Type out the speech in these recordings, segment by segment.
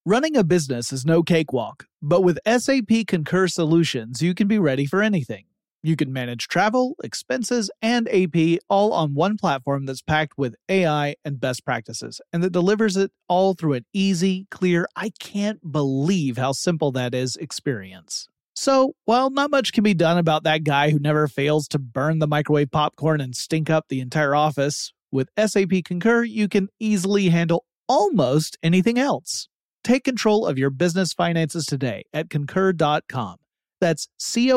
Running a business is no cakewalk, but with SAP Concur Solutions, you can be ready for anything. You can manage travel, expenses, and AP all on one platform that's packed with AI and best practices, and that delivers it all through an easy, clear, I can't believe how simple that is experience. So, while not much can be done about that guy who never fails to burn the microwave popcorn and stink up the entire office, with SAP Concur, you can easily handle almost anything else. Take control of your business finances today at Concur.com. That's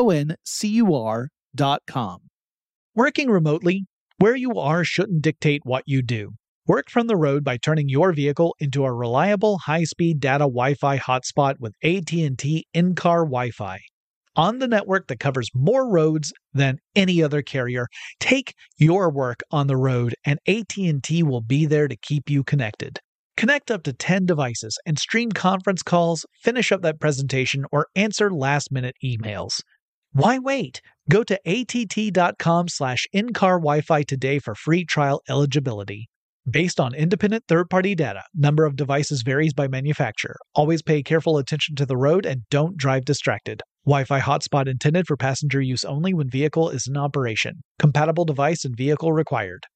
CONCUR.com. Working remotely, where you are shouldn't dictate what you do. Work from the road by turning your vehicle into a reliable high-speed data Wi-Fi hotspot with AT&T in-car Wi-Fi. On the network that covers more roads than any other carrier, take your work on the road and AT&T will be there to keep you connected. Connect up to 10 devices and stream conference calls, finish up that presentation, or answer last-minute emails. Why wait? Go to att.com/in-car Wi-Fi today for free trial eligibility. Based on independent third-party data, number of devices varies by manufacturer. Always pay careful attention to the road and don't drive distracted. Wi-Fi hotspot intended for passenger use only when vehicle is in operation. Compatible device and vehicle required.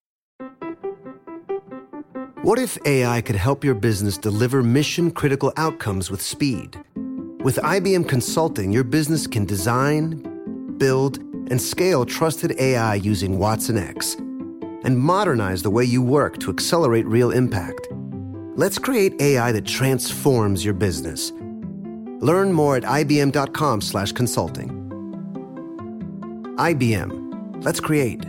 What if AI could help your business deliver mission-critical outcomes with speed? With IBM Consulting, your business can design, build, and scale trusted AI using Watson X, and modernize the way you work to accelerate real impact. Let's create AI that transforms your business. Learn more at ibm.com/consulting. IBM. Let's create.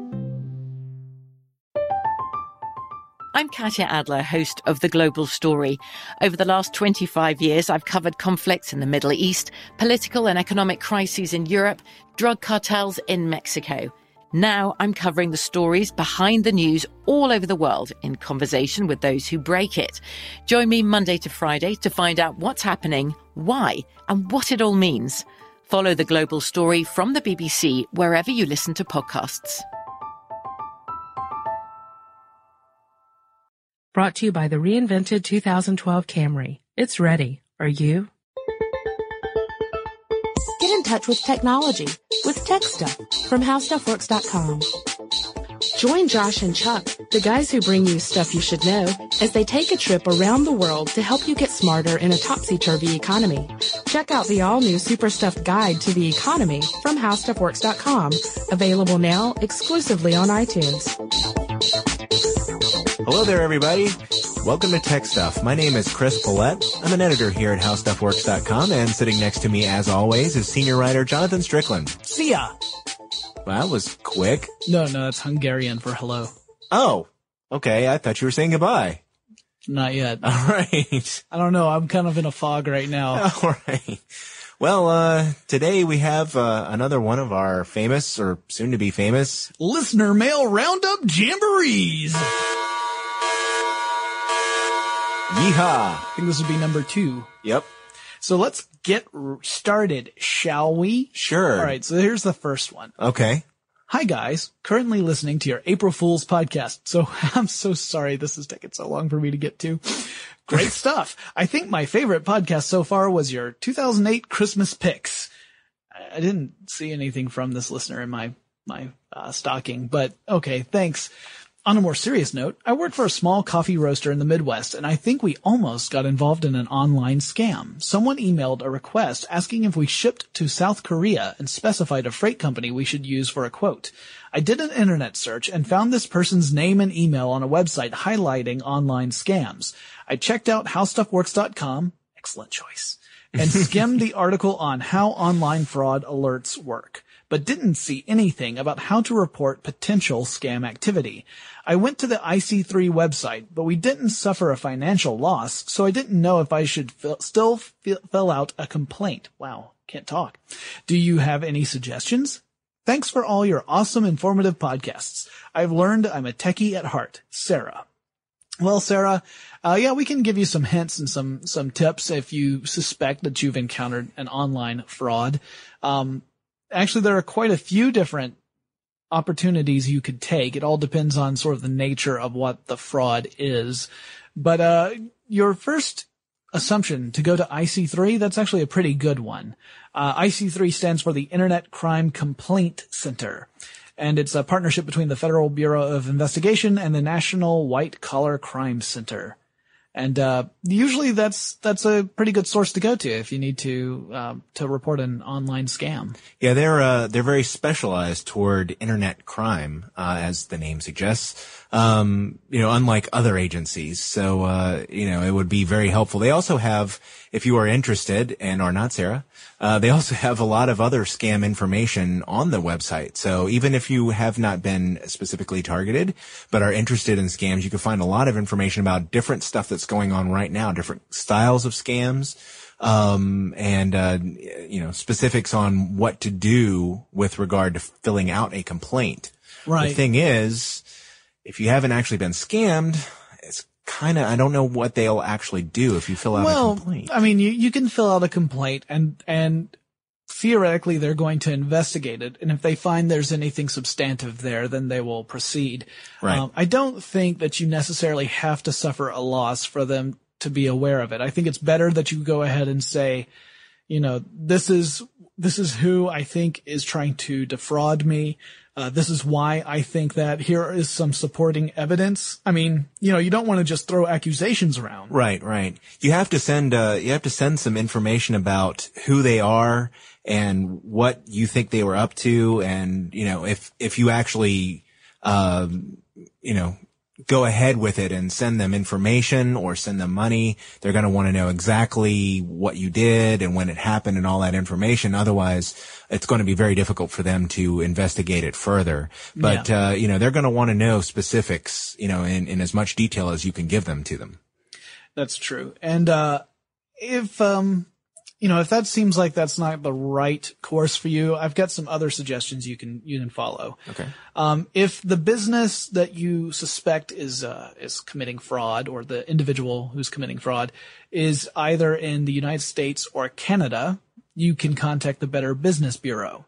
I'm Katya Adler, host of The Global Story. Over the last 25 years, I've covered conflicts in the Middle East, political and economic crises in Europe, drug cartels in Mexico. Now I'm covering the stories behind the news all over the world in conversation with those who break it. Join me Monday to Friday to find out what's happening, why, and what it all means. Follow The Global Story from the BBC wherever you listen to podcasts. Brought to you by the reinvented 2012 Camry. It's ready. Are you? Get in touch with technology with Tech Stuff from HowStuffWorks.com. Join Josh and Chuck, the guys who bring you stuff you should know, as they take a trip around the world to help you get smarter in a topsy-turvy economy. Check out the all-new Super Stuffed Guide to the Economy from HowStuffWorks.com. Available now exclusively on iTunes. Hello there, everybody. Welcome to Tech Stuff. My name is Chris Paulette. I'm an editor here at HowStuffWorks.com, and sitting next to me, as always, is senior writer Jonathan Strickland. See ya! Well, that was quick. No, that's Hungarian for hello. Oh, okay. I thought you were saying goodbye. Not yet. All right. I don't know. I'm kind of in a fog right now. All right. Well, today we have another one of our famous, or soon-to-be famous, Listener Mail Roundup Jamborees. Yeehaw! I think this would be number 2. Yep. So let's get started, shall we? Sure. All right, so here's the first one. Okay. Hi, guys. Currently listening to your April Fool's podcast. So I'm so sorry this has taken so long for me to get to. Great stuff. I think my favorite podcast so far was your 2008 Christmas picks. I didn't see anything from this listener in my stocking, but okay, thanks. On a more serious note, I work for a small coffee roaster in the Midwest, and I think we almost got involved in an online scam. Someone emailed a request asking if we shipped to South Korea and specified a freight company we should use for a quote. I did an internet search and found this person's name and email on a website highlighting online scams. I checked out HowStuffWorks.com, excellent choice, and skimmed the article on how online fraud alerts work, but didn't see anything about how to report potential scam activity. I went to the IC3 website, but we didn't suffer a financial loss, so I didn't know if I should still fill out a complaint. Wow, can't talk. Do you have any suggestions? Thanks for all your awesome, informative podcasts. I've learned I'm a techie at heart. Sarah. Well, Sarah, we can give you some hints and some tips if you suspect that you've encountered an online fraud. Actually, there are quite a few different opportunities you could take. It all depends on sort of the nature of what the fraud is. But your first assumption to go to IC3, that's actually a pretty good one. IC3 stands for the Internet Crime Complaint Center, and it's a partnership between the Federal Bureau of Investigation and the National White Collar Crime Center. And usually that's a pretty good source to go to if you need to report an online scam. Yeah, they're very specialized toward internet crime, as the name suggests. Unlike other agencies. So, it would be very helpful. They also have, if you are interested and are not Sarah, they also have a lot of other scam information on the website. So even if you have not been specifically targeted, but are interested in scams, you can find a lot of information about different stuff that's going on right now, different styles of scams, and specifics on what to do with regard to filling out a complaint. Right. The thing is, if you haven't actually been scammed, it's kind of, I don't know what they'll actually do if you fill out a complaint. I mean, you can fill out a complaint and theoretically they're going to investigate it. And if they find there's anything substantive there, then they will proceed. Right. I don't think that you necessarily have to suffer a loss for them to be aware of it. I think it's better that you go ahead and say, this is who I think is trying to defraud me. This is why I think that. Here is some supporting evidence. I mean, you don't want to just throw accusations around. Right. You have to send some information about who they are and what you think they were up to. And, if you actually, go ahead with it and send them information or send them money, they're going to want to know exactly what you did and when it happened and all that information. Otherwise, it's going to be very difficult for them to investigate it further. But, they're going to want to know specifics, in as much detail as you can give them to them. That's true. And, if that seems like that's not the right course for you, I've got some other suggestions you can follow. Okay. If the business that you suspect is committing fraud, or the individual who's committing fraud is either in the United States or Canada, you can contact the Better Business Bureau.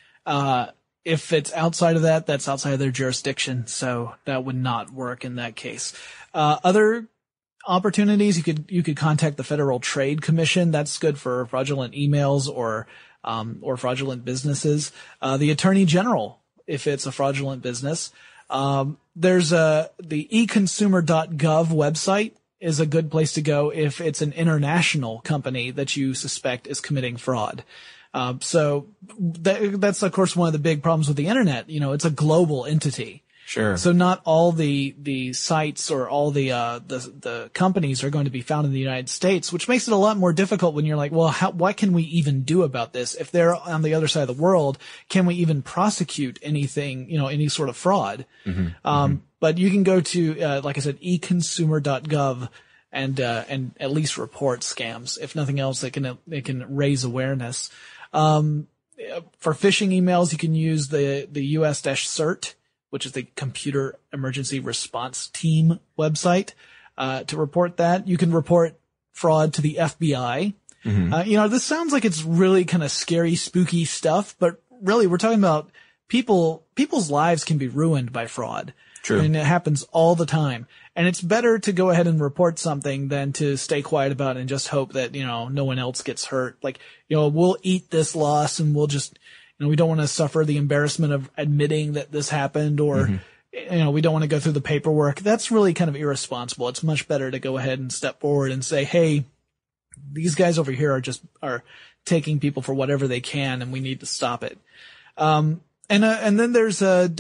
If it's outside of that, that's outside of their jurisdiction, so that would not work in that case. Other opportunities, you could contact the Federal Trade Commission. That's good for fraudulent emails or fraudulent businesses. The Attorney General, if it's a fraudulent business. There's the econsumer.gov website is a good place to go if it's an international company that you suspect is committing fraud. So that's of course one of the big problems with the internet. It's a global entity. Sure. So not all the sites or all the companies are going to be found in the United States, which makes it a lot more difficult when you're like, well, what can we even do about this? If they're on the other side of the world, can we even prosecute anything, any sort of fraud? Mm-hmm. But you can go to, like I said, econsumer.gov and at least report scams. If nothing else, they can raise awareness. For phishing emails, you can use the US-CERT, which is the Computer Emergency Response Team website, to report that. You can report fraud to the FBI. Mm-hmm. This sounds like it's really kind of scary, spooky stuff, but really we're talking about people's lives can be ruined by fraud. True. I mean, it happens all the time. And it's better to go ahead and report something than to stay quiet about it and just hope that, no one else gets hurt. Like, we'll eat this loss and we'll just, we don't want to suffer the embarrassment of admitting that this happened, or, we don't want to go through the paperwork. That's really kind of irresponsible. It's much better to go ahead and step forward and say, hey, these guys over here are taking people for whatever they can, and we need to stop it. And then there's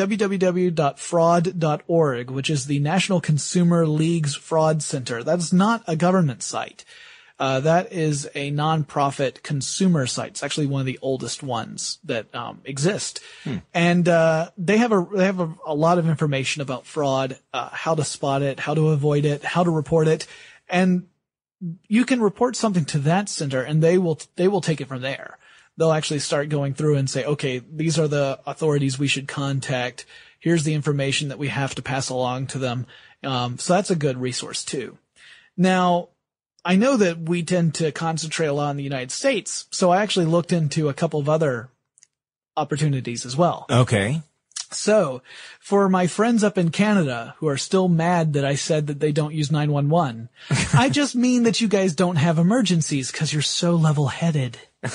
www.fraud.org, which is the National Consumer League's Fraud Center. That's not a government site. That is a nonprofit consumer site. It's actually one of the oldest ones that exist. And they have a lot of information about fraud, how to spot it, how to avoid it, how to report it. And you can report something to that center and they will take it from there. They'll actually start going through and say, okay, these are the authorities we should contact. Here's the information that we have to pass along to them. So that's a good resource too. Now, I know that we tend to concentrate a lot on the United States, so I actually looked into a couple of other opportunities as well. Okay. So, for my friends up in Canada who are still mad that I said that they don't use 911, I just mean that you guys don't have emergencies because you're so level-headed.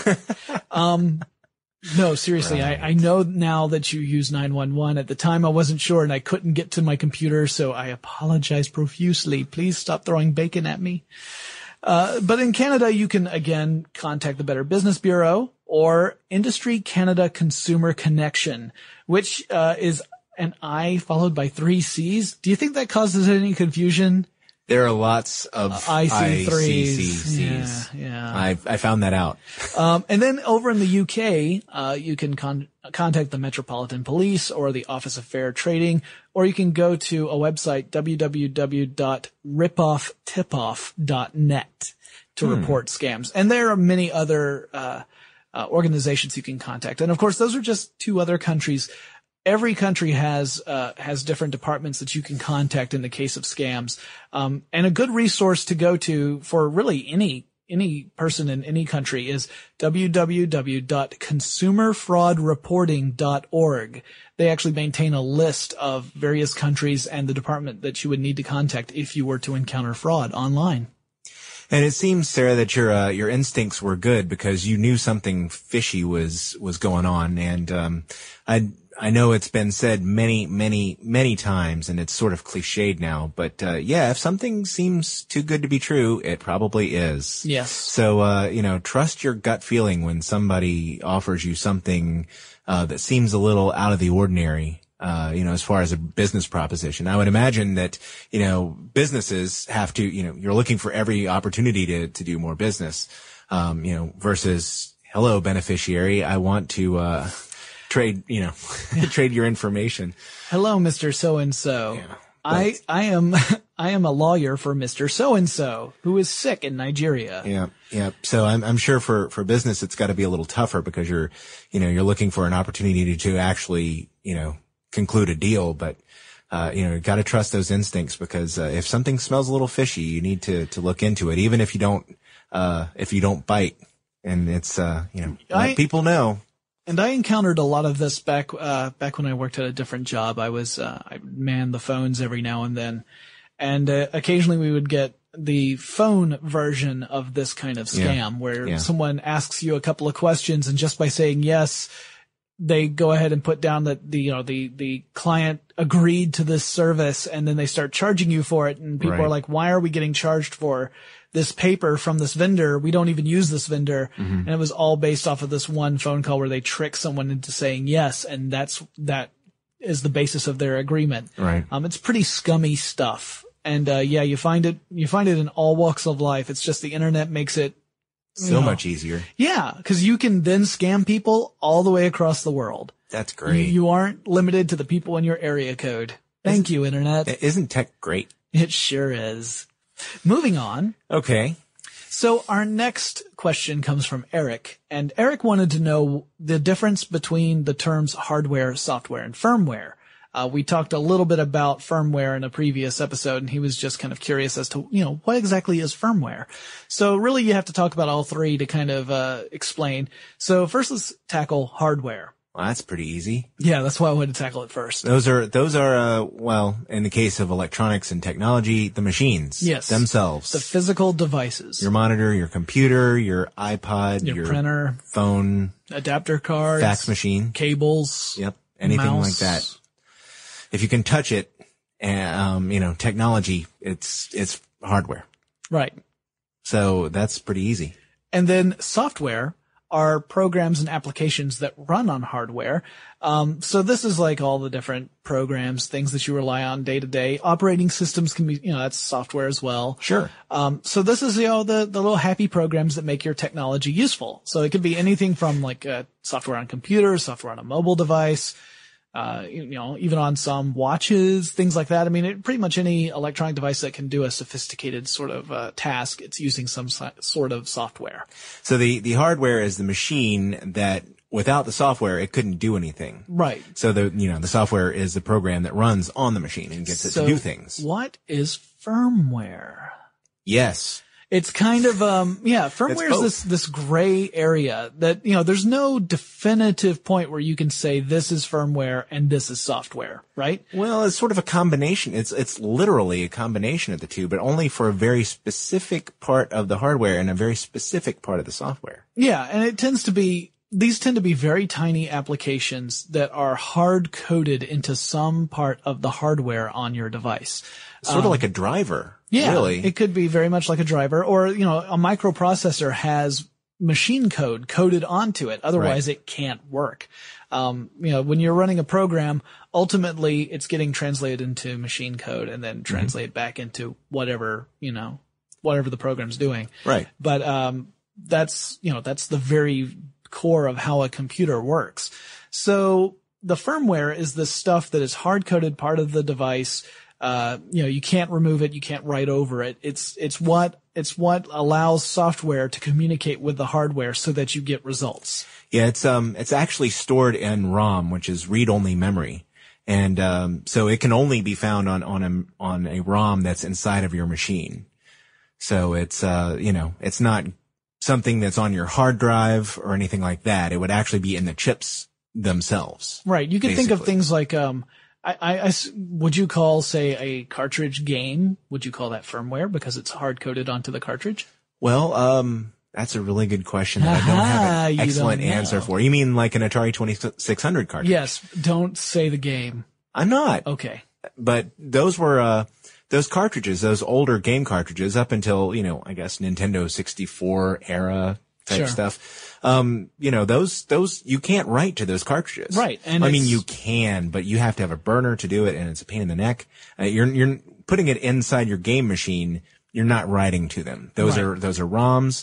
No, seriously, right. I know now that you use 911. At the time, I wasn't sure and I couldn't get to my computer, so I apologize profusely. Please stop throwing bacon at me. But in Canada, you can, again, contact the Better Business Bureau or Industry Canada Consumer Connection, which is an I followed by 3 C's. Do you think that causes any confusion? There are lots of ICCCs. Yeah. I found that out. And then over in the UK, you can contact the Metropolitan Police or the Office of Fair Trading, or you can go to a website, www.ripofftipoff.net to report scams. And there are many other, organizations you can contact. And of course, those are just 2 other countries. Every country has different departments that you can contact in the case of scams. And a good resource to go to for really any person in any country is www.consumerfraudreporting.org. They actually maintain a list of various countries and the department that you would need to contact if you were to encounter fraud online. And it seems, Sarah, that your instincts were good because you knew something fishy was going on. And I know it's been said many times, and it's sort of cliched now, but yeah, if something seems too good to be true, it probably is. Yes. So trust your gut feeling when somebody offers you something that seems a little out of the ordinary. As far as a business proposition, I would imagine that, businesses have to, you're looking for every opportunity to do more business, versus, hello, beneficiary, I want to, trade your information. Hello, Mr. So-and-so. Yeah, I am a lawyer for Mr. So-and-so who is sick in Nigeria. Yeah. So I'm sure for business, it's got to be a little tougher because you're looking for an opportunity to actually, conclude a deal, but you got to trust those instincts because if something smells a little fishy, you need to look into it, even if you don't bite, and it's let people know. And I encountered a lot of this back when I worked at a different job. I manned the phones every now and then, and occasionally we would get the phone version of this kind of scam where someone asks you a couple of questions, and just by saying yes, they go ahead and put down that the client agreed to this service, and then they start charging you for it. And people are like, why are we getting charged for this paper from this vendor? We don't even use this vendor. Mm-hmm. And it was all based off of this one phone call where they trick someone into saying yes. And that is the basis of their agreement. Right. It's pretty scummy stuff. And, you find it in all walks of life. It's just the internet makes it so much easier. Yeah, because you can then scam people all the way across the world. That's great. You aren't limited to the people in your area code. Thank you, internet. Isn't tech great? It sure is. Moving on. Okay. So our next question comes from Eric, and Eric wanted to know the difference between the terms hardware, software, and firmware. We talked a little bit about firmware in a previous episode, and he was just kind of curious as to, what exactly is firmware? So really you have to talk about all 3 to kind of, explain. So first let's tackle hardware. Well, that's pretty easy. Yeah, that's why I wanted to tackle it first. Those are, in the case of electronics and technology, the machines themselves. The physical devices. Your monitor, your computer, your iPod, your printer, phone, adapter cards, fax machine, cables. Yep. Anything mouse. like that. If you can touch it, technology, it's hardware. Right. So that's pretty easy. And then software are programs and applications that run on hardware. So this is like all the different programs, things that you rely on day to day. Operating systems can be, that's software as well. Sure. So this is, the little happy programs that make your technology useful. So it could be anything from like software on computers, software on a mobile device, even on some watches, things like that. I mean, pretty much any electronic device that can do a sophisticated sort of task, it's using some sort of software. So the hardware is the machine that without the software, it couldn't do anything. Right. So the software is the program that runs on the machine and gets it to do things. What is firmware? Yes. It's kind of, firmware is this gray area that, there's no definitive point where you can say this is firmware and this is software, right? Well, it's sort of a combination. It's literally a combination of the two, but only for a very specific part of the hardware and a very specific part of the software. Yeah. And these tend to be very tiny applications that are hard coded into some part of the hardware on your device. Sort of like a driver. Yeah, really. It could be very much like a driver, or, a microprocessor has machine code coded onto it. Otherwise it can't work. When you're running a program, ultimately it's getting translated into machine code and then translated back into whatever the program's doing. Right. But, that's the very core of how a computer works. So the firmware is the stuff that is hard coded part of the device. You can't remove it. You can't write over it. It's what allows software to communicate with the hardware so that you get results. Yeah, it's actually stored in ROM, which is read-only memory. And, so it can only be found on a ROM that's inside of your machine. So it's not something that's on your hard drive or anything like that. It would actually be in the chips themselves. Right. You can think of things like, would you call, say, a cartridge game? Would you call that firmware because it's hard coded onto the cartridge? Well, that's a really good question that I don't have an excellent answer for. You mean like an Atari 2600 cartridge? Yes. Don't say the game. I'm not. Okay. But those were, those cartridges, those older game cartridges up until, I guess Nintendo 64 era type stuff. Those, you can't write to those cartridges. Right. And you can, but you have to have a burner to do it and it's a pain in the neck. You're putting it inside your game machine. You're not writing to them. Those are ROMs.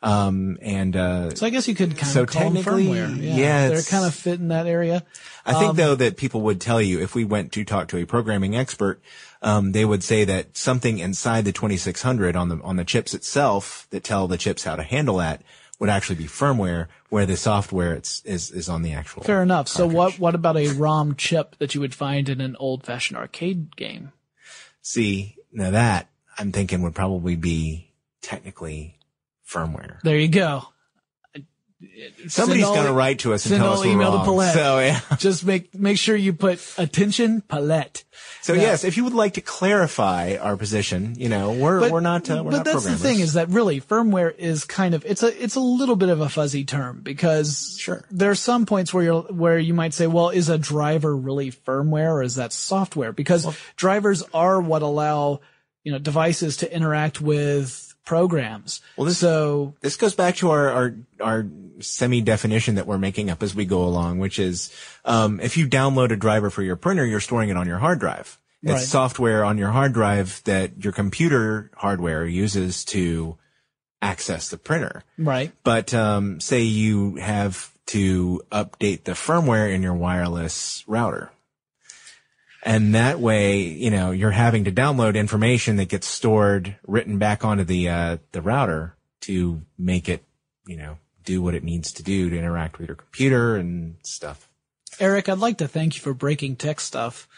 So I guess you could kind of call them firmware. Yeah. They're kind of fit in that area. I think though that people would tell you if we went to talk to a programming expert, they would say that something inside the 2600 on the chips itself that tell the chips how to handle that would actually be firmware, where the software is on the actual. Fair enough. Cartridge. So what about a ROM chip that you would find in an old-fashioned arcade game? See, now that I'm thinking would probably be technically firmware. There you go. Somebody's going to write to us and tell us we're wrong. To Paulette. So yeah. Just make sure you put attention, Paulette. So yes, if you would like to clarify our position, we're not programmers. But that's the thing is that really firmware is kind of, it's a little bit of a fuzzy term because there are some points where you might say, well, is a driver really firmware or is that software? Because drivers are what allow, devices to interact with programs. Well, this goes back to our semi-definition that we're making up as we go along, which is, if you download a driver for your printer, you're storing it on your hard drive. It's software on your hard drive that your computer hardware uses to access the printer. Right. But, say you have to update the firmware in your wireless router. And that way, you're having to download information that gets stored, written back onto the router to make it, do what it needs to do to interact with your computer and stuff. Eric, I'd like to thank you for breaking tech stuff.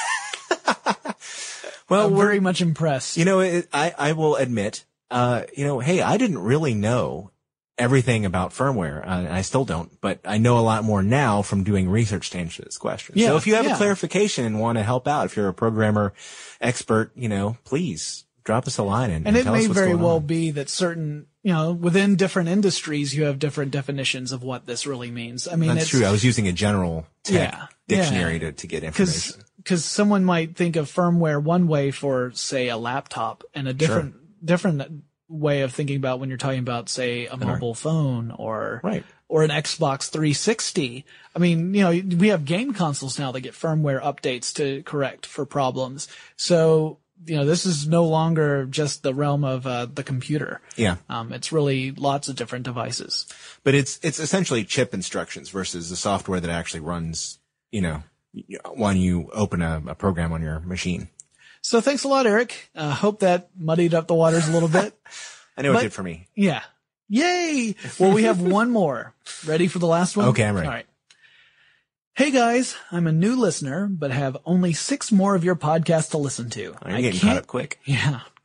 Well, I'm very much impressed. I will admit, hey, I didn't really know everything about firmware. I still don't, but I know a lot more now from doing research to answer this question. Yeah, so if you have a clarification and want to help out, if you're a programmer expert, please drop us a line and it tell us may what's very going well on. be that certain, within different industries, you have different definitions of what this really means. I mean, that's true. I was using a general tech dictionary to get information. Because someone might think of firmware one way for, say, a laptop and a different way of thinking about when you're talking about, say, a mobile phone or an Xbox 360. I mean, we have game consoles now that get firmware updates to correct for problems. So, this is no longer just the realm of the computer. Yeah. It's really lots of different devices. But it's essentially chip instructions versus the software that actually runs, when you open a program on your machine. So thanks a lot, Eric. Hope that muddied up the waters a little bit. I know it did for me. Yeah. Yay! Well, we have one more. Ready for the last one? Okay, I'm ready. All right. Hey guys, I'm a new listener, but have only 6 more of your podcasts to listen to. You're getting caught up quick. Yeah.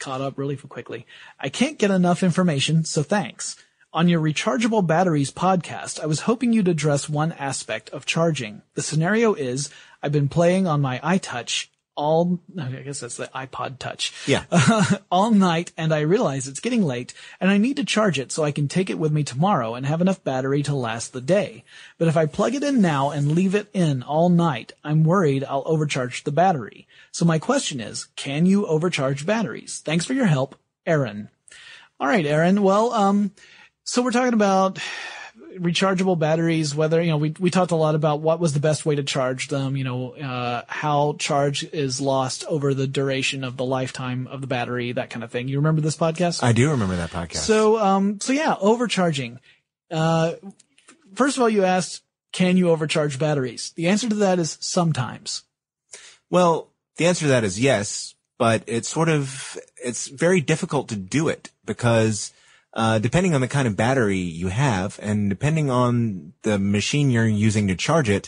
caught up really quickly. I can't get enough information, so thanks. On your Rechargeable Batteries podcast, I was hoping you'd address one aspect of charging. The scenario is, I've been playing on my iTouch I guess that's the iPod Touch. Yeah. All night, and I realize it's getting late, and I need to charge it so I can take it with me tomorrow and have enough battery to last the day. But if I plug it in now and leave it in all night, I'm worried I'll overcharge the battery. So my question is, can you overcharge batteries? Thanks for your help, Aaron. All right, Aaron. Well, so we're talking about rechargeable batteries, whether, we talked a lot about what was the best way to charge them, how charge is lost over the duration of the lifetime of the battery, that kind of thing. You remember this podcast? I do remember that podcast. So yeah, overcharging. First of all, you asked, can you overcharge batteries? The answer to that is sometimes. Well, the answer to that is yes, but it's very difficult to do it because depending on the kind of battery you have and depending on the machine you're using to charge it,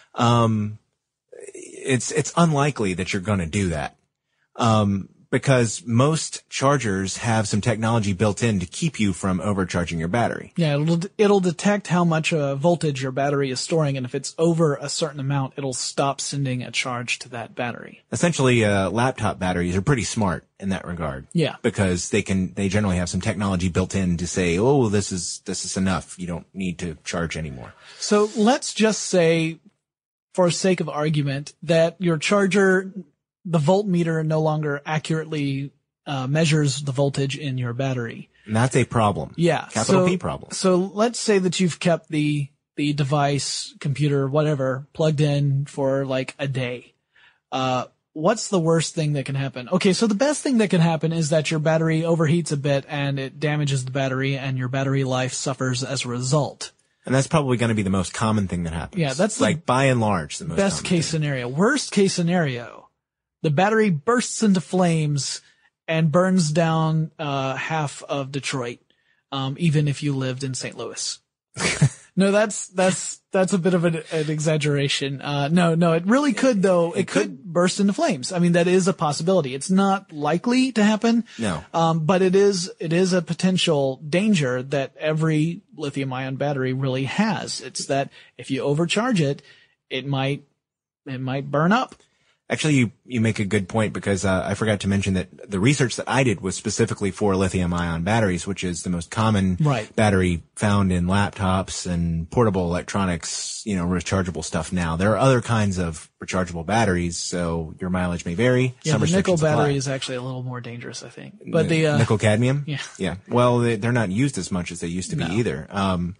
it's unlikely that you're going to do that. Because most chargers have some technology built in to keep you from overcharging your battery. Yeah, it'll detect how much voltage your battery is storing, and if it's over a certain amount, it'll stop sending a charge to that battery. Essentially, laptop batteries are pretty smart in that regard. Yeah. Because they generally have some technology built in to say, oh, this is enough. You don't need to charge anymore. So let's just say, for sake of argument, that your charger, the voltmeter no longer accurately measures the voltage in your battery. And that's a problem. Yeah. Capital P problem. So let's say that you've kept the device, computer, whatever, plugged in for like a day. What's the worst thing that can happen? Okay, so the best thing that can happen is that your battery overheats a bit and it damages the battery and your battery life suffers as a result. And that's probably going to be the most common thing that happens. Yeah, that's like by and large the most best case scenario. Worst case scenario, the battery bursts into flames and burns down half of Detroit, even if you lived in St. Louis. No, that's a bit of an exaggeration. No, it really could though. It could burst into flames. I mean, that is a possibility. It's not likely to happen. No. But it is a potential danger that every lithium ion battery really has. It's that if you overcharge it, it might burn up. Actually, you make a good point because I forgot to mention that the research that I did was specifically for lithium-ion batteries, which is the most common battery found in laptops and portable electronics, rechargeable stuff now. There are other kinds of rechargeable batteries, so your mileage may vary. Yeah, the nickel battery is actually a little more dangerous, I think. But the nickel cadmium? Yeah. Yeah. Well, they're not used as much as they used to be either.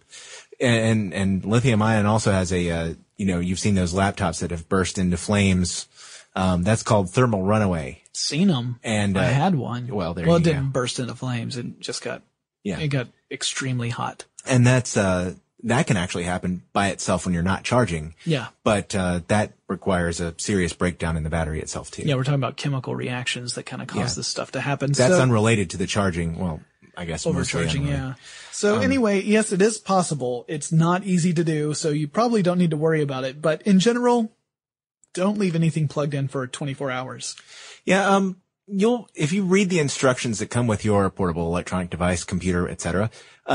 And lithium-ion also has you've seen those laptops that have burst into flames. That's called thermal runaway. Seen them. And I had one. Well, it didn't burst into flames. It just got extremely hot. And that's, that can actually happen by itself when you're not charging. Yeah. But, that requires a serious breakdown in the battery itself too. Yeah. We're talking about chemical reactions that kind of cause this stuff to happen. That's unrelated to the charging. Well, I guess overcharging. Yeah. So anyway, yes, it is possible. It's not easy to do. So you probably don't need to worry about it. But in general, don't leave anything plugged in for 24 hours. Yeah, if you read the instructions that come with your portable electronic device, computer, etc.,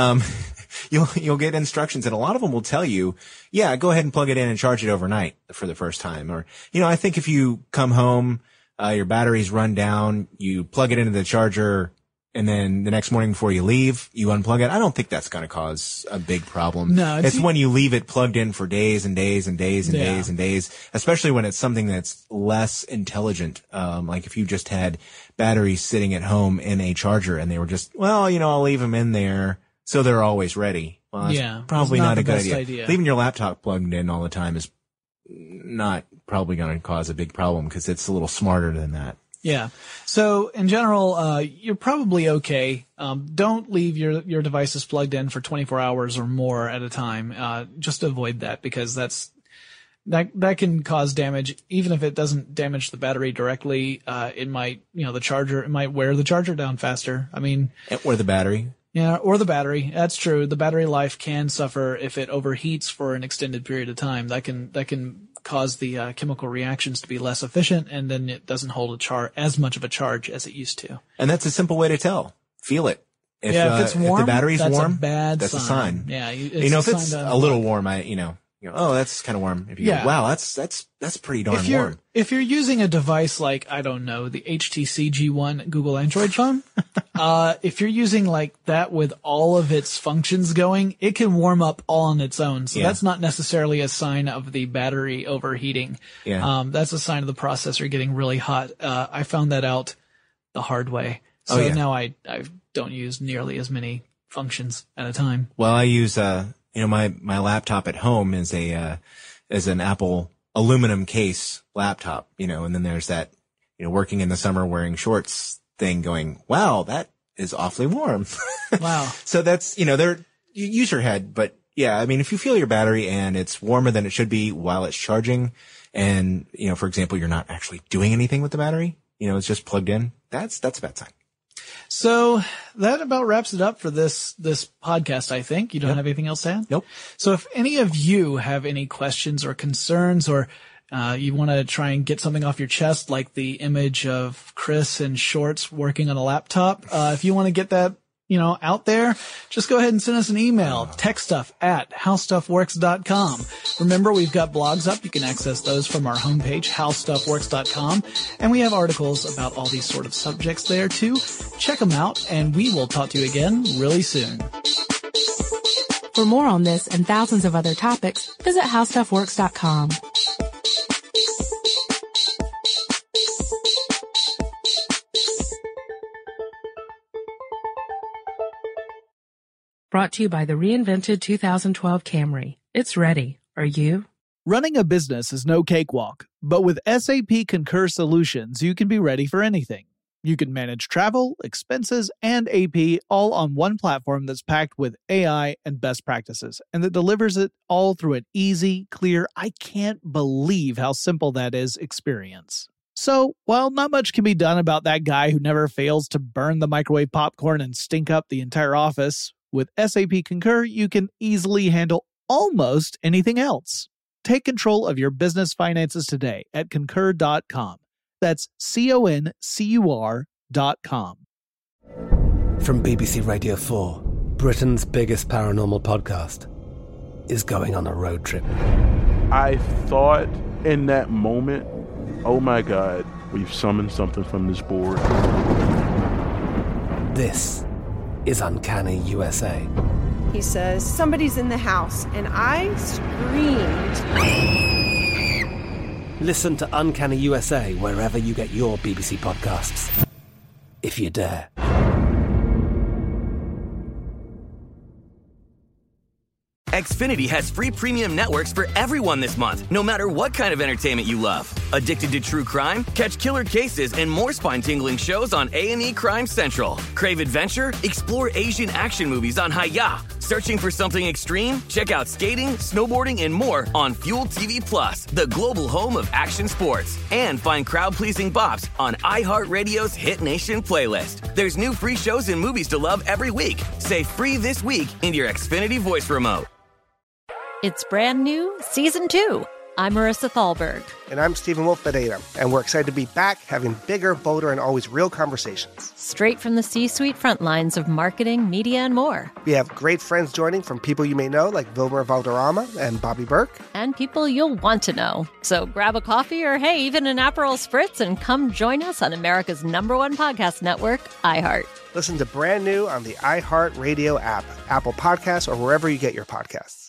you'll get instructions and a lot of them will tell you, yeah, go ahead and plug it in and charge it overnight for the first time. Or, I think if you come home, your battery's run down, you plug it into the charger, and then the next morning before you leave, you unplug it. I don't think that's going to cause a big problem. No, it's when you leave it plugged in for days and days and days and days and days, especially when it's something that's less intelligent. Like if you just had batteries sitting at home in a charger and they were just, I'll leave them in there so they're always ready. Well, that's probably not a good idea. Leaving your laptop plugged in all the time is not probably going to cause a big problem because it's a little smarter than that. Yeah. So in general, you're probably okay. Don't leave your devices plugged in for 24 hours or more at a time. Just avoid that because that can cause damage. Even if it doesn't damage the battery directly, it might, it might wear the charger down faster. I mean. Or the battery. Yeah, or the battery. That's true. The battery life can suffer if it overheats for an extended period of time. That can cause the chemical reactions to be less efficient, and then it doesn't hold as much of a charge as it used to. And that's a simple way to tell. Feel it. If it's warm, if the battery's that's warm, a bad that's sign. a sign. Yeah, if it's a little warm, oh, that's kind of warm. If you go, wow, that's pretty darn warm. If you're using a device like, I don't know, the HTC G1 Google Android phone, if you're using like that with all of its functions going, it can warm up all on its own. So that's not necessarily a sign of the battery overheating. Yeah. That's a sign of the processor getting really hot. I found that out the hard way. So now I don't use nearly as many functions at a time. Well, I use, my laptop at home is an Apple aluminum case laptop, and then there's that, working in the summer wearing shorts thing going, wow, that is awfully warm. Wow. So that's, you use your head, but yeah, I mean, if you feel your battery and it's warmer than it should be while it's charging and, for example, you're not actually doing anything with the battery, it's just plugged in, that's a bad sign. So that about wraps it up for this podcast, I think. You don't have anything else to add? Nope. So if any of you have any questions or concerns, or you want to try and get something off your chest, like the image of Chris in shorts working on a laptop, if you want to get that, out there, just go ahead and send us an email, techstuff@howstuffworks.com. Remember, we've got blogs up. You can access those from our homepage, howstuffworks.com. And we have articles about all these sort of subjects there too. Check them out, and we will talk to you again really soon. For more on this and thousands of other topics, visit howstuffworks.com. Brought to you by the reinvented 2012 Camry. It's ready. Are you? Running a business is no cakewalk, but with SAP Concur Solutions, you can be ready for anything. You can manage travel, expenses, and AP all on one platform that's packed with AI and best practices, and that delivers it all through an easy, clear, I can't believe how simple that is experience. So, while not much can be done about that guy who never fails to burn the microwave popcorn and stink up the entire office, with SAP Concur, you can easily handle almost anything else. Take control of your business finances today at concur.com. That's CONCUR.com. From BBC Radio 4, Britain's biggest paranormal podcast is going on a road trip. I thought in that moment, oh my God, we've summoned something from this board. This is Uncanny USA. He says, somebody's in the house, and I screamed. Listen to Uncanny USA wherever you get your BBC podcasts, if you dare. Xfinity has free premium networks for everyone this month, no matter what kind of entertainment you love. Addicted to true crime? Catch killer cases and more spine-tingling shows on A&E Crime Central. Crave adventure? Explore Asian action movies on Hi-YAH. Searching for something extreme? Check out skating, snowboarding, and more on Fuel TV Plus, the global home of action sports. And find crowd-pleasing bops on iHeartRadio's Hit Nation playlist. There's new free shows and movies to love every week. Say free this week in your Xfinity voice remote. It's brand new, Season 2. I'm Marissa Thalberg. And I'm Stephen Wolf-Bedeta, and we're excited to be back having bigger, bolder, and always real conversations. Straight from the C-suite front lines of marketing, media, and more. We have great friends joining from people you may know, like Wilmer Valderrama and Bobby Burke. And people you'll want to know. So grab a coffee or, hey, even an Aperol Spritz and come join us on America's #1 podcast network, iHeart. Listen to Brand New on the iHeartRadio app, Apple Podcasts, or wherever you get your podcasts.